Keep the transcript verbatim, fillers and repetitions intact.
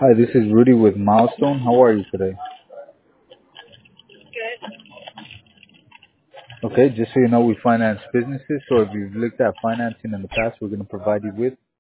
Hi, this is Rudy with Milestone. How are you today? Okay, just so you know, we finance businesses. So if you've looked at financing in the past, we're going to provide you with